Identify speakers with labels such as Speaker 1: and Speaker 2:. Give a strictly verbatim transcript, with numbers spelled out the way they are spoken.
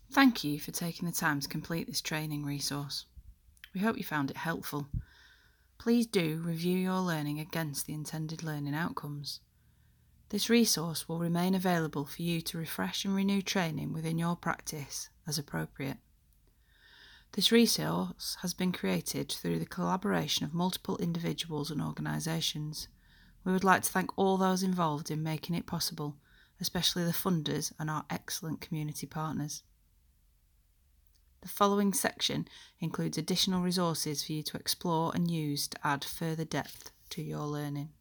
Speaker 1: Thank you for taking the time to complete this training resource. We hope you found it helpful. Please do review your learning against the intended learning outcomes. This resource will remain available for you to refresh and renew training within your practice as appropriate. This resource has been created through the collaboration of multiple individuals and organisations. We would like to thank all those involved in making it possible, especially the funders and our excellent community partners. The following section includes additional resources for you to explore and use to add further depth to your learning.